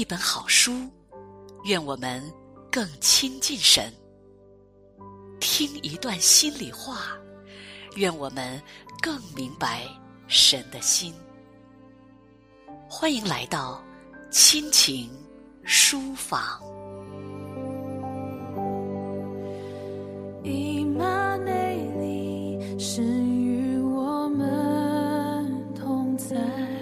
一本好书，愿我们更亲近神；听一段心里话，愿我们更明白神的心。欢迎来到亲情书房。 以马内利，神与我们同在，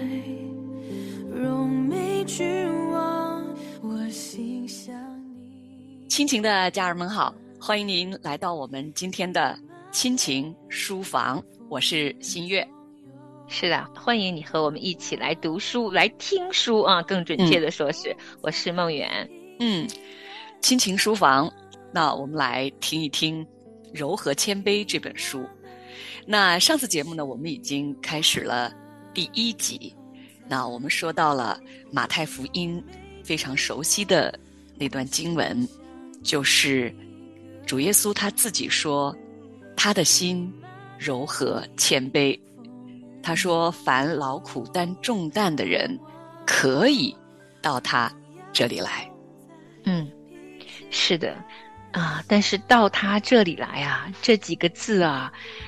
荣美君王，我心向你。 亲情的家人们好，欢迎您来到我们今天的亲情书房，我是新月。 是的，欢迎你和我们一起来读书，来听书啊，更准确的说是，我是梦圆。 亲情书房，那我们来听一听《柔和谦卑》这本书。那上次节目呢，我们已经开始了第1集。那我们说到了马太福音非常熟悉的那段经文，就是主耶稣他自己说，他的心柔和谦卑。他说，凡劳苦担重担的人，可以到他这里来。 是的啊，但是到他这里来啊，这几个字啊，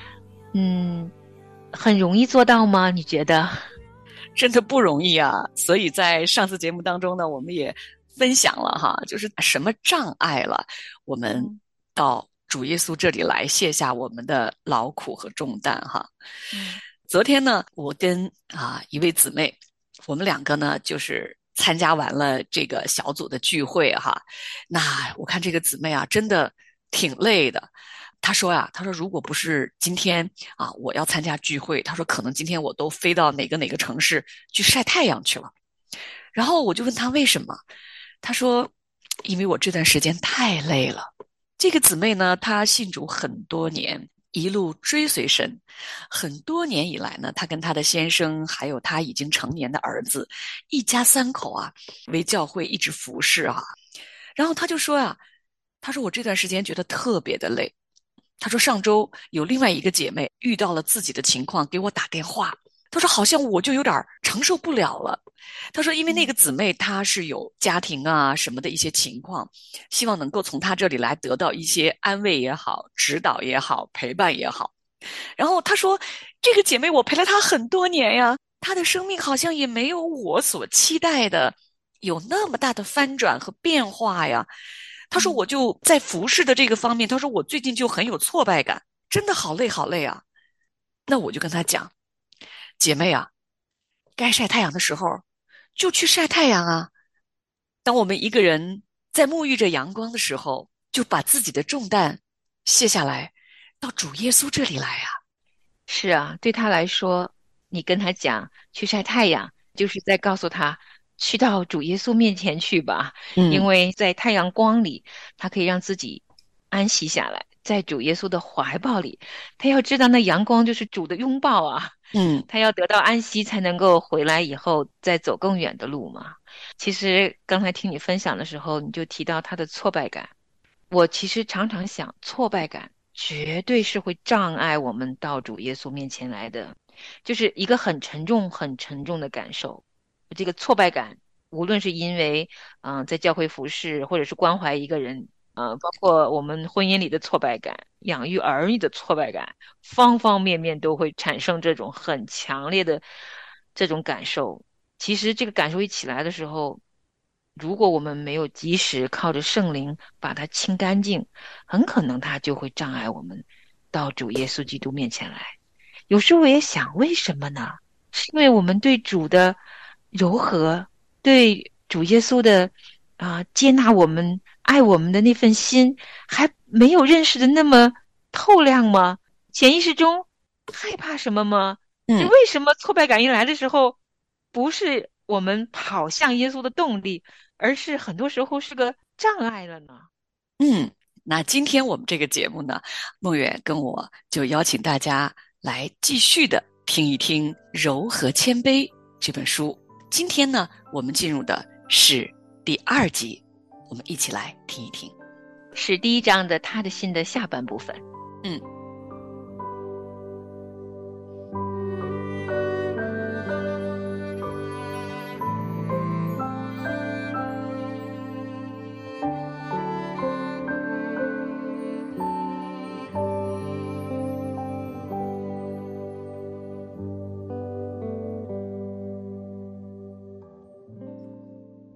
很容易做到吗？你觉得？ 真的不容易啊！所以在上次节目当中呢，我们也分享了哈，就是什么障碍了我们到主耶稣这里来卸下我们的劳苦和重担哈。昨天呢，我跟一位姊妹，我们两个呢就是参加完了这个小组的聚会哈。那我看这个姊妹啊，真的挺累的。他说如果不是今天我要参加聚会，他说可能今天我都飞到哪个城市去晒太阳去了。然后我就问他为什么，他说因为我这段时间太累了。这个姊妹呢，她信主很多年，一路追随神，很多年以来呢，她跟她的先生还有她已经成年的儿子，一家3口为教会一直服侍然后她就说她说我这段时间觉得特别的累。她说上周有另外一个姐妹遇到了自己的情况，给我打电话，她说好像我就有点承受不了了。她说因为那个姊妹她是有家庭什么的一些情况，希望能够从她这里来得到一些安慰也好，指导也好，陪伴也好。然后她说这个姐妹我陪了她很多年呀，她的生命好像也没有我所期待的有那么大的翻转和变化呀。他说我就在服侍的这个方面，他说我最近就很有挫败感，真的好累好累啊。那我就跟他讲，姐妹该晒太阳的时候就去晒太阳啊。当我们一个人在沐浴着阳光的时候，就把自己的重担卸下来，到主耶稣这里来啊。 是啊，对他来说，你跟他讲去晒太阳，就是在告诉他去到主耶稣面前去吧，因为在太阳光里，他可以让自己安息下来，在主耶稣的怀抱里，他要知道那阳光就是主的拥抱啊，他要得到安息，才能够回来以后再走更远的路嘛。其实刚才听你分享的时候，你就提到他的挫败感，我其实常常想，挫败感绝对是会障碍我们到主耶稣面前来的，就是一个很沉重、很沉重的感受。这个挫败感，无论是因为在教会服侍，或者是关怀一个人，包括我们婚姻里的挫败感、养育儿女的挫败感，方方面面都会产生这种很强烈的这种感受。其实这个感受一起来的时候，如果我们没有及时靠着圣灵把它清干净，很可能它就会障碍我们到主耶稣基督面前来。有时候我也想，为什么呢？是因为我们对主的柔和，对主耶稣的接纳我们、爱我们的那份心，还没有认识的那么透亮吗？潜意识中害怕什么吗？就为什么挫败感一来的时候，不是我们跑向耶稣的动力，而是很多时候是个障碍了呢？ 那今天我们这个节目呢，梦远跟我就邀请大家来继续的听一听《柔和谦卑》这本书。今天呢，我们进入的是第2集，我们一起来听一听。 是第1章的他的心的下半部分。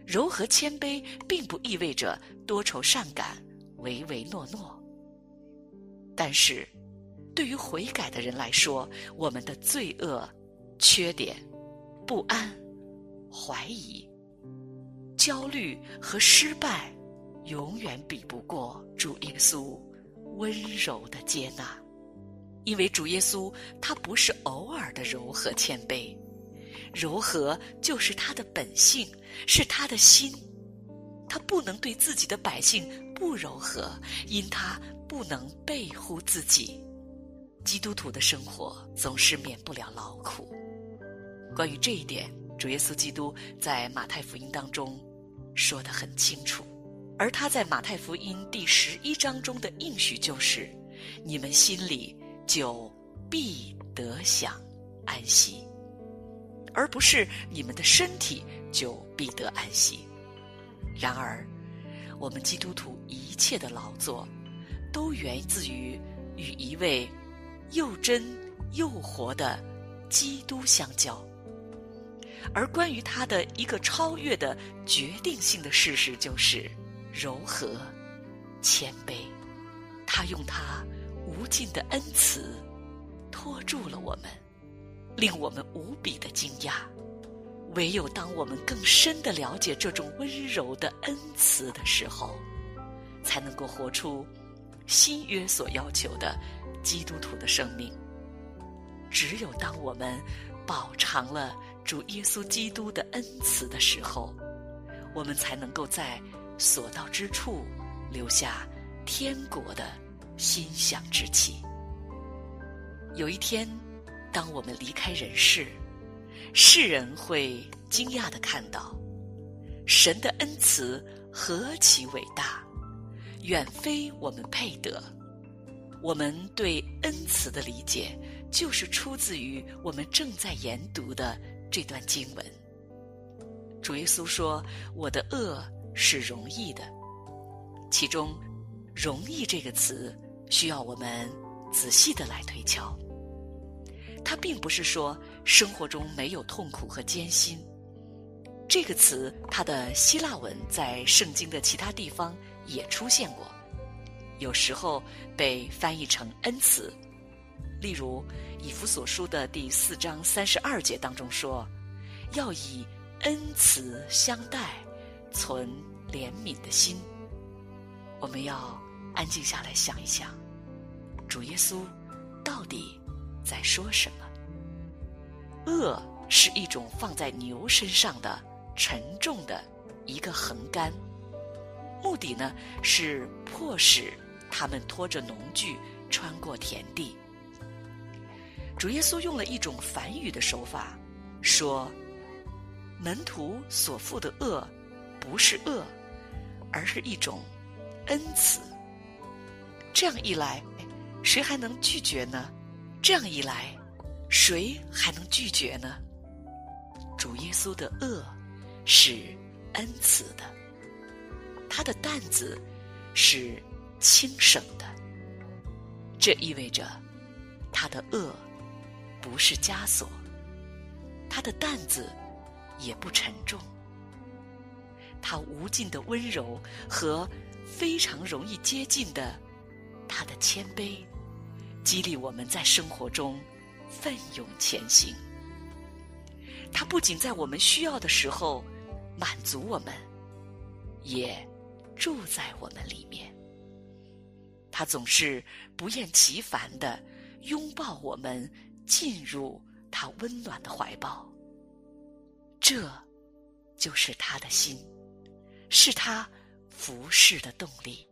柔和谦卑并不意味着多愁善感、唯唯诺诺。但是，对于悔改的人来说，我们的罪恶、缺点、不安、怀疑、焦虑和失败，永远比不过主耶稣温柔的接纳。因为主耶稣他不是偶尔的柔和谦卑，柔和就是他的本性，是他的心。他不能对自己的百姓不柔和，因他不能背乎自己。基督徒的生活总是免不了劳苦。关于这一点，主耶稣基督在马太福音当中说得很清楚，而他在马太福音第11章中的应许就是：你们心里就必得享安息，而不是你们的身体就必得安息。然而，我们基督徒一切的劳作，都源自于与一位又真又活的基督相交。而关于他的一个超越的决定性的事实就是柔和、谦卑。他用他无尽的恩慈托住了我们，令我们无比的惊讶。唯有当我们更深地了解这种温柔的恩慈的时候，才能够活出新约所要求的基督徒的生命。只有当我们饱尝了主耶稣基督的恩慈的时候，我们才能够在所到之处留下天国的馨香之气。有一天，当我们离开人世，世人会惊讶地看到，神的恩慈何其伟大，远非我们配得。我们对恩慈的理解，就是出自于我们正在研读的这段经文。主耶稣说：“我的恶是容易的。”其中“容易”这个词需要我们仔细地来推敲。它并不是说生活中没有痛苦和艰辛。这个词，它的希腊文在圣经的其他地方也出现过，有时候被翻译成恩慈。例如以弗所书的第4章32节当中说：“要以恩慈相待，存怜悯的心。”我们要安静下来想一想，主耶稣到底在说什么？恶是一种放在牛身上的沉重的一个横杆，目的呢是迫使他们拖着农具穿过田地。主耶稣用了一种反语的手法，说门徒所负的恶不是恶，而是一种恩慈。这样一来，谁还能拒绝呢？这样一来，谁还能拒绝呢？主耶稣的恶是恩慈的，他的担子是轻省的。这意味着他的恶不是枷锁，他的担子也不沉重。他无尽的温柔和非常容易接近的他的谦卑，激励我们在生活中奋勇前行。他不仅在我们需要的时候满足我们，也住在我们里面。他总是不厌其烦地拥抱我们，进入他温暖的怀抱。这就是他的心，是他服侍的动力。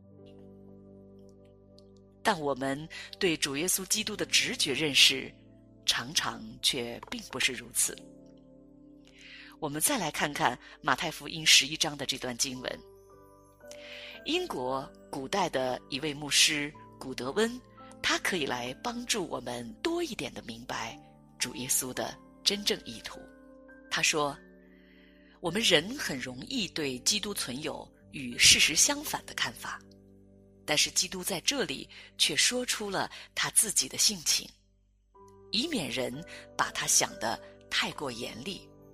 但我们对主耶稣基督的直觉认识，常常却并不是如此。我们再来看看马太福音11章的这段经文。英国古代的一位牧师古德温，他可以来帮助我们多一点的明白主耶稣的真正意图。他说，我们人很容易对基督存有与事实相反的看法，但是基督在这里却说出了他自己的性情，以免人把他想得太过严厉，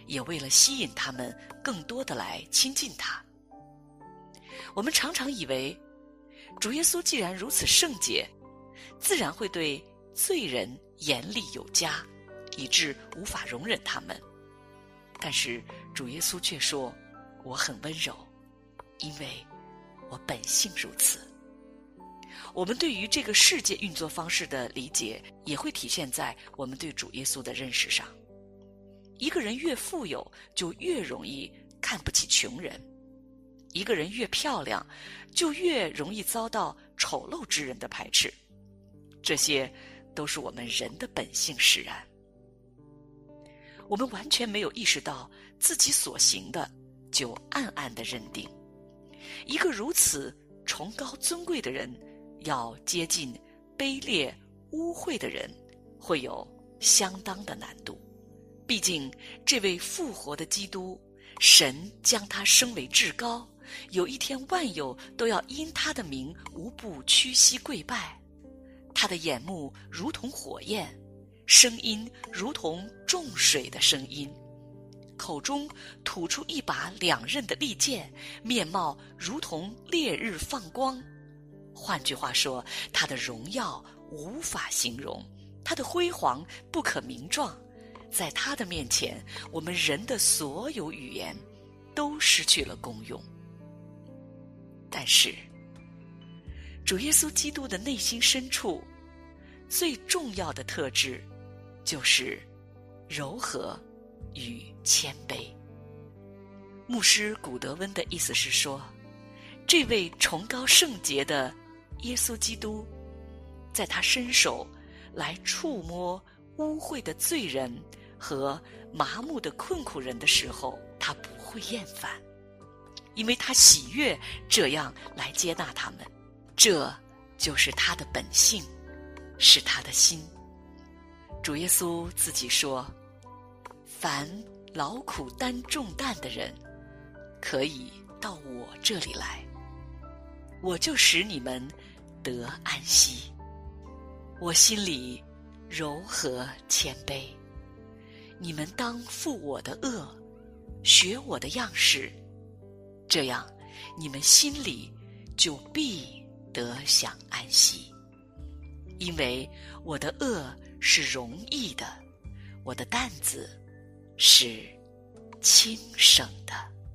也为了吸引他们更多的来亲近他。我们常常以为，主耶稣既然如此圣洁，自然会对罪人严厉有加，以致无法容忍他们。但是主耶稣却说，我很温柔，因为我本性如此。我们对于这个世界运作方式的理解，也会体现在我们对主耶稣的认识上。一个人越富有，就越容易看不起穷人；一个人越漂亮，就越容易遭到丑陋之人的排斥。这些都是我们人的本性使然。我们完全没有意识到自己所行的，就暗暗地认定，一个如此崇高尊贵的人，要接近卑劣污秽的人，会有相当的难度。毕竟这位复活的基督，神将他升为至高，有一天万有都要因他的名无不屈膝跪拜。他的眼目如同火焰，声音如同众水的声音，口中吐出一把两刃的利剑，面貌如同烈日放光。换句话说，他的荣耀无法形容，他的辉煌不可名状。在他的面前，我们人的所有语言都失去了功用。但是主耶稣基督的内心深处最重要的特质，就是柔和与谦卑。牧师古德温的意思是说，这位崇高圣洁的耶稣基督，在他伸手来触摸污秽的罪人和麻木的困苦人的时候，他不会厌烦，因为他喜悦这样来接纳他们。这就是他的本性，是他的心。主耶稣自己说，凡劳苦担重担的人，可以到我这里来，我就使你们得安息。我心里柔和谦卑，你们当负我的恶，学我的样式，这样你们心里就必得享安息。因为我的恶是容易的，我的担子是轻省的。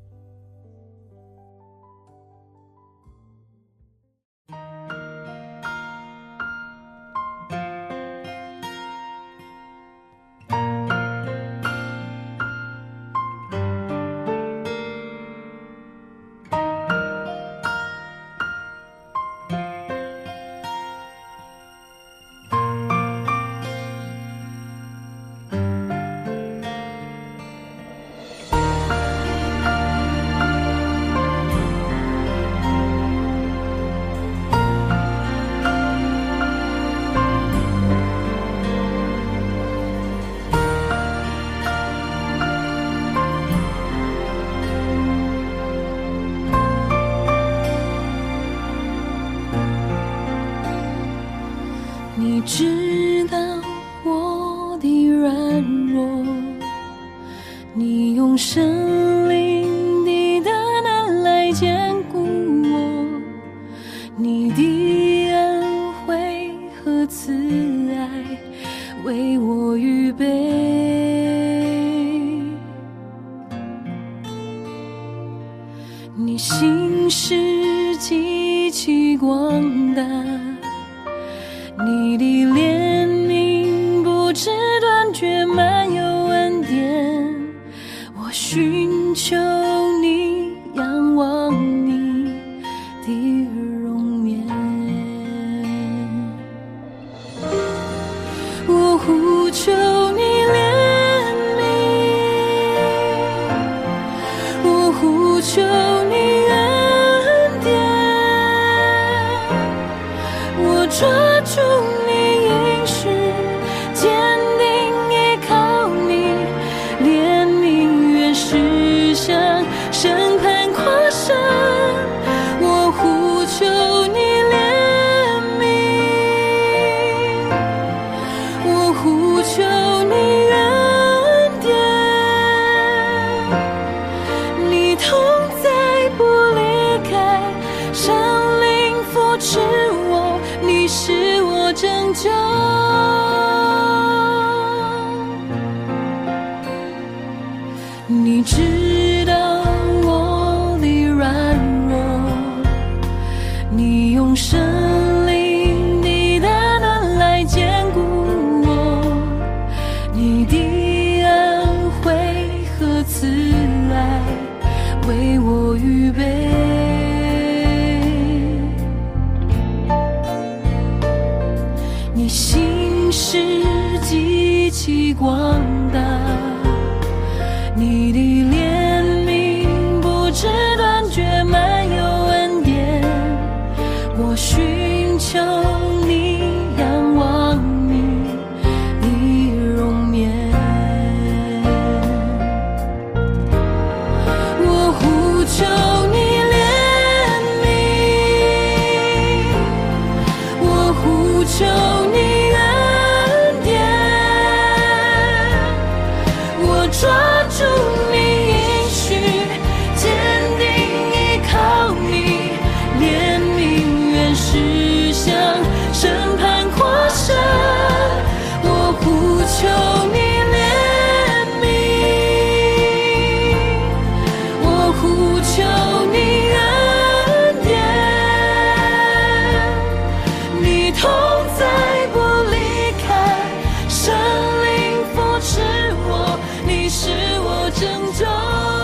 你知道我的软弱，你用生灵的大能来坚固我，你的恩惠和慈爱为我预备。你心事极其广大，你的怜悯不知断绝，满有恩典。我寻求你，仰望你的容颜。我呼求你怜悯，我呼求你恩典，我抓住你应许，坚定依靠你，怜悯愿驶向审判跨山。我呼求你怜悯，我呼求你恩典， 救。你知道我的软弱，你用生灵你的能来坚固我，你的恩惠和慈爱为我预备。你心事极其广大，你的怜悯不知断绝，满有恩典。我寻求你，仰望你的容颜。我呼求你怜悯，我呼求你恩典，我抓住你应许，坚定依靠你，怜悯原是向审判跨身。我呼求你怜悯，我呼求你恩典，你同在不离开，神灵扶持我，你是我拯救。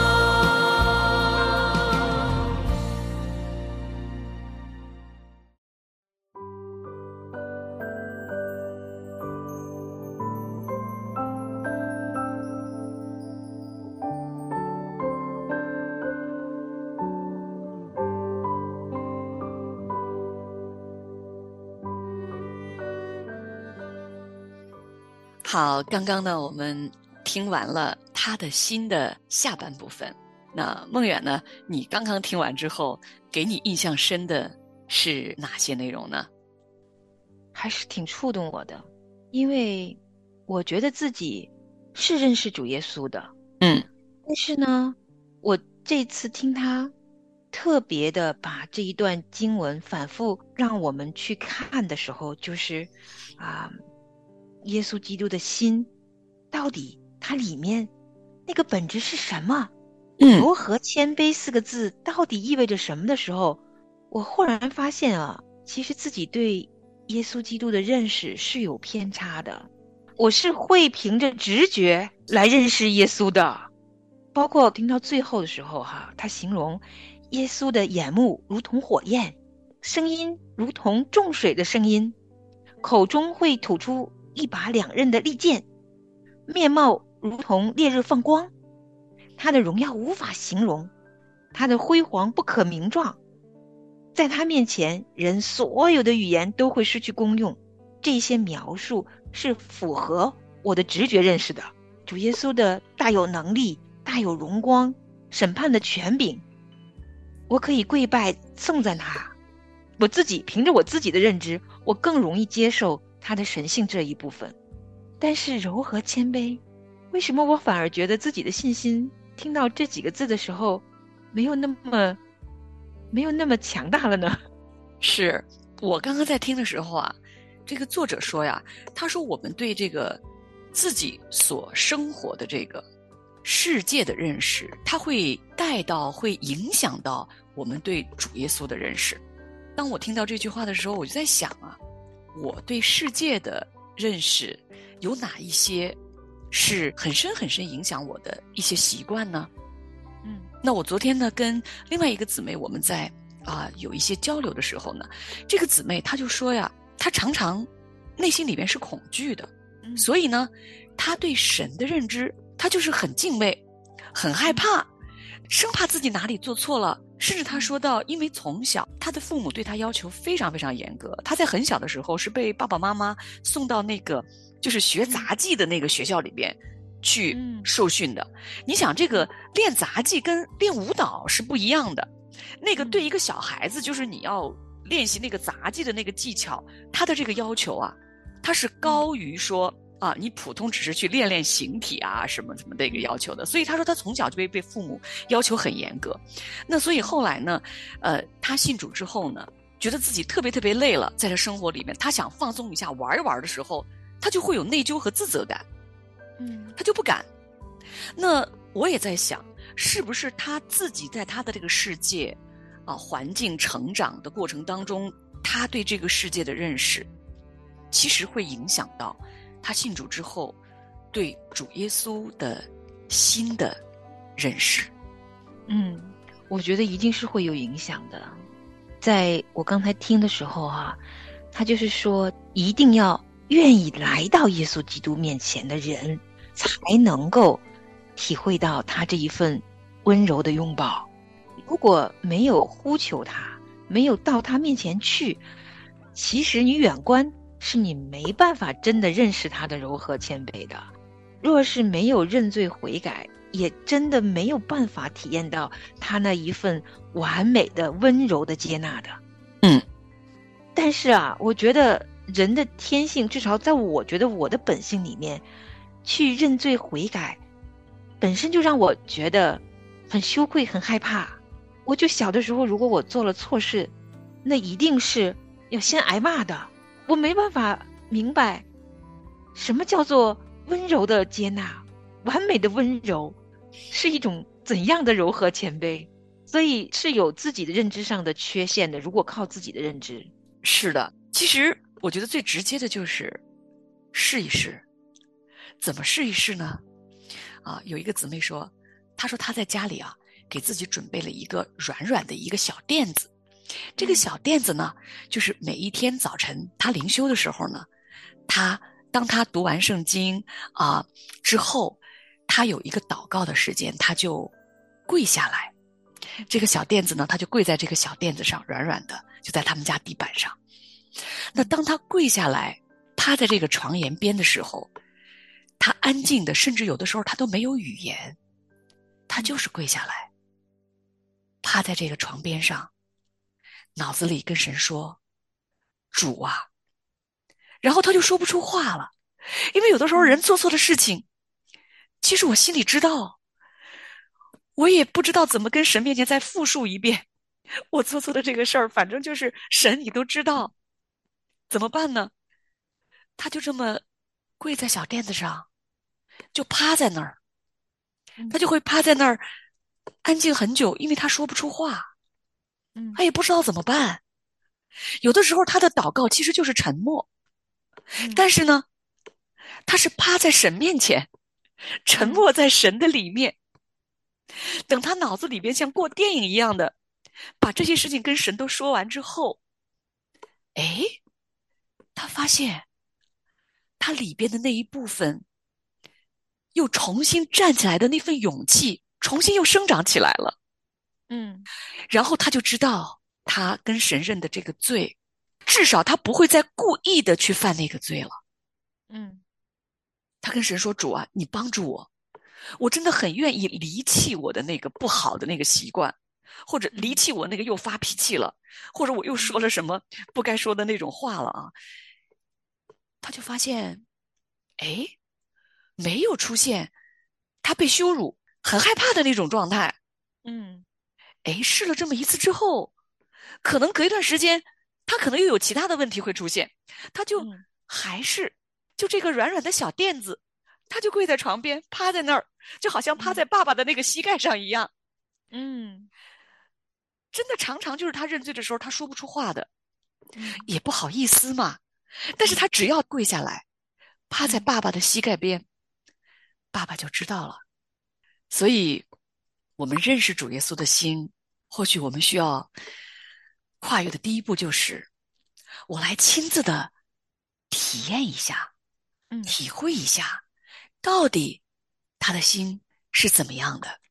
好，刚刚呢，我们听完了他的心的下半部分。那梦远呢，你刚刚听完之后，给你印象深的是哪些内容呢？ 还是挺触动我的，因为我觉得自己是认识主耶稣的，但是呢，我这次听他特别的把这一段经文反复让我们去看的时候，就是耶稣基督的心到底它里面那个本质是什么？柔和谦卑4个字到底意味着什么的时候，我忽然发现啊，其实自己对耶稣基督的认识是有偏差的。我是会凭着直觉来认识耶稣的，包括听到最后的时候他形容耶稣的眼目如同火焰，声音如同众水的声音，口中会吐出一把2刃的利剑，面貌如同烈日放光，他的荣耀无法形容，他的辉煌不可名状，在他面前人所有的语言都会失去功用。这些描述是符合我的直觉认识的。主耶稣的大有能力，大有荣光，审判的权柄，我可以跪拜颂赞他。我自己凭着我自己的认知，我更容易接受他的神性这一部分。但是柔和谦卑，为什么我反而觉得自己的信心听到这几个字的时候没有那么强大了呢？ 是我刚刚在听的时候啊，这个作者说呀，他说我们对这个自己所生活的这个世界的认识，它会会影响到我们对主耶稣的认识。当我听到这句话的时候，我就在想啊，我对世界的认识有哪一些是很深很深影响我的一些习惯呢？那我昨天呢跟另外一个姊妹我们在有一些交流的时候呢，这个姊妹她就说呀，她常常内心里面是恐惧的，所以呢她对神的认知，她就是很敬畏，很害怕，生怕自己哪里做错了。甚至她说到，因为从小她的父母对她要求非常非常严格，她在很小的时候是被爸爸妈妈送到那个就是学杂技的那个学校里边去受训的。你想这个练杂技跟练舞蹈是不一样的，那个对一个小孩子就是你要练习那个杂技的那个技巧，他的这个要求啊，他是高于说你普通只是去练练形体啊什么什么的一个要求的。所以他说他从小就被父母要求很严格。那所以后来呢他信主之后呢， 觉得自己特别特别累了，在这生活里面，他想放松一下玩一玩的时候，他就会有内疚和自责感，他就不敢。那我也在想，是不是他自己在他的这个世界环境成长的过程当中，他对这个世界的认识其实会影响到他信主之后对主耶稣的新的认识。 我觉得一定是会有影响的。在我刚才听的时候他就是说一定要愿意来到耶稣基督面前的人才能够体会到他这一份温柔的拥抱。如果没有呼求他，没有到他面前去，其实你远观是你没办法真的认识他的柔和谦卑的。若是没有认罪悔改，也真的没有办法体验到他那一份完美的温柔的接纳的。但是我觉得人的天性，至少在我觉得我的本性里面，去认罪悔改本身就让我觉得很羞愧很害怕。我就小的时候，如果我做了错事，那一定是要先挨骂的。我没办法明白什么叫做温柔的接纳，完美的温柔是一种怎样的柔和谦卑。所以是有自己的认知上的缺陷的，如果靠自己的认知。 是的，其实我觉得最直接的就是试一试。怎么试一试呢？有一个姊妹说，她说她在家里给自己准备了一个软软的一个小垫子。这个小垫子呢，就是每一天早晨她灵修的时候呢，当她读完圣经之后，她有一个祷告的时间，她就跪下来。这个小垫子呢，她就跪在这个小垫子上，软软的，就在他们家地板上。那当她跪下来趴在这个床沿边的时候，她安静的，甚至有的时候她都没有语言，她就是跪下来趴在这个床边上，脑子里跟神说，主啊，然后她就说不出话了。因为有的时候人做错的事情，其实我心里知道，我也不知道怎么跟神面前再复述一遍我做错的这个事儿，反正就是神你都知道，怎么办呢？他就这么跪在小垫子上，就趴在那儿，他就会趴在那儿安静很久，因为他说不出话，他也不知道怎么办。有的时候他的祷告其实就是沉默，但是呢，他是趴在神面前，沉默在神的里面，等他脑子里边像过电影一样的把这些事情跟神都说完之后，他发现他里边的那一部分又重新站起来的那份勇气重新又生长起来了。然后他就知道他跟神认的这个罪，至少他不会再故意的去犯那个罪了。他跟神说，主啊，你帮助我，我真的很愿意离弃我的那个不好的那个习惯，或者离弃我那个又发脾气了，或者我又说了什么不该说的那种话了他就发现没有出现他被羞辱很害怕的那种状态。试了这么一次之后，可能隔一段时间他可能又有其他的问题会出现，他就还是就这个软软的小垫子，他就跪在床边趴在那儿，就好像趴在爸爸的那个膝盖上一样。真的常常就是他认罪的时候他说不出话的，也不好意思嘛，但是他只要跪下来趴在爸爸的膝盖边，爸爸就知道了。所以我们认识主耶稣的心，或许我们需要跨越的第一步就是我来亲自的体验一下，体会一下到底他的心是怎么样的。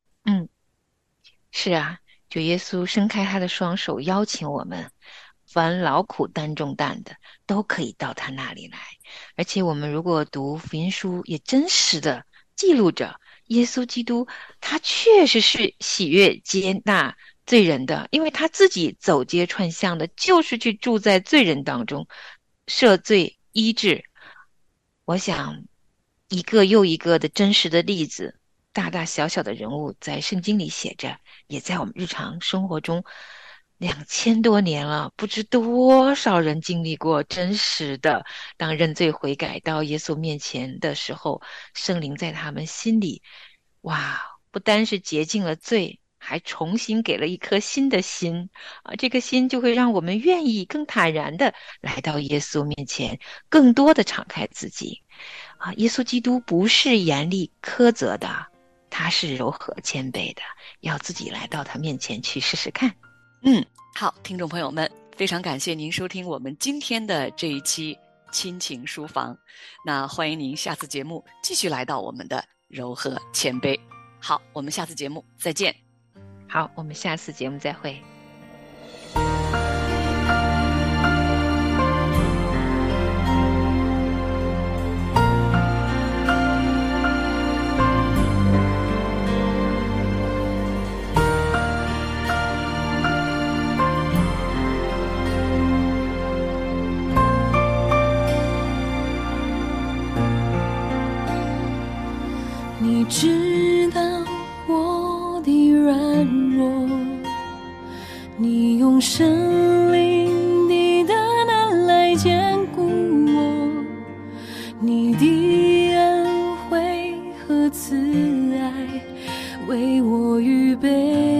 是啊，主耶稣伸开他的双手，邀请我们，凡劳苦担重担的，都可以到他那里来。而且我们如果读福音书，也真实的记录着耶稣基督，他确实是喜悦接纳罪人的，因为他自己走街串巷的，就是去住在罪人当中，赦罪医治。我想一个又一个的真实的例子，大大小小的人物在圣经里写着，也在我们日常生活中 2000多年了，不知多少人经历过真实的，当认罪悔改到耶稣面前的时候，圣灵在他们心里，哇，不单是洁净了罪，还重新给了一颗新的心啊！这颗心就会让我们愿意更坦然的来到耶稣面前，更多的敞开自己啊！耶稣基督不是严厉苛责的，他是柔和谦卑的，要自己来到他面前去试试看。 好，听众朋友们，非常感谢您收听我们今天的这一期亲情书房。那欢迎您下次节目继续来到我们的柔和谦卑。好，我们下次节目再见。 好，我们下次节目再会。 你知道我的软弱，你用生灵的大能来坚固我，你的恩惠和慈爱为我预备，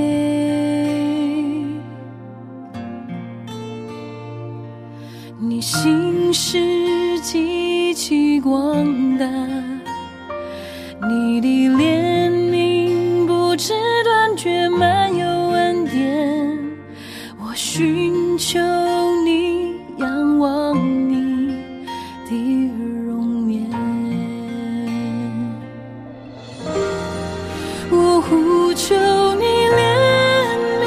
你心事极其广大，你的怜悯不知断绝，满有恩典。我寻求你，仰望你的容颜。我呼求你怜悯，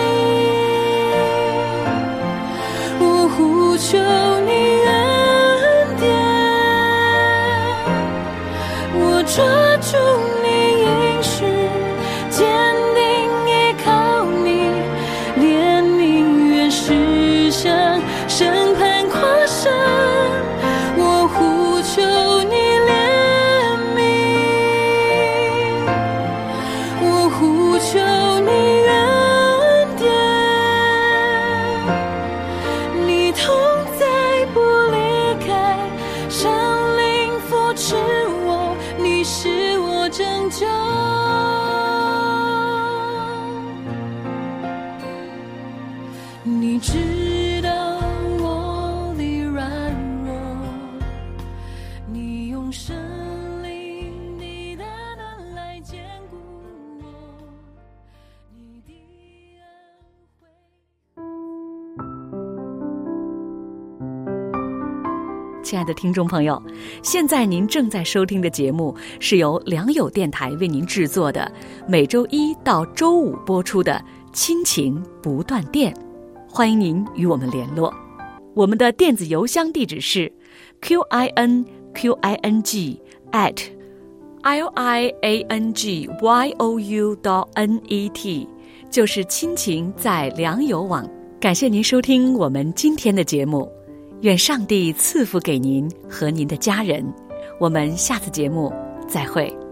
我呼求你恩典。我抓住你应许，坚定依靠你，怜悯愿驶向审判跨山。我呼求你怜悯，我呼求你恩典，你同在不离开，圣灵扶持我，你是我拯救。你知道我的软弱，你用生灵的大能来坚固我，你的恩惠。 亲爱的听众朋友，现在您正在收听的节目是由良友电台为您制作的，每周一到周五播出的亲情不断电。欢迎您与我们联络，我们的电子邮箱地址是 QINQING@liangyou.net， 就是亲情在良友网。感谢您收听我们今天的节目，愿上帝赐福给您和您的家人。我们下次节目再会。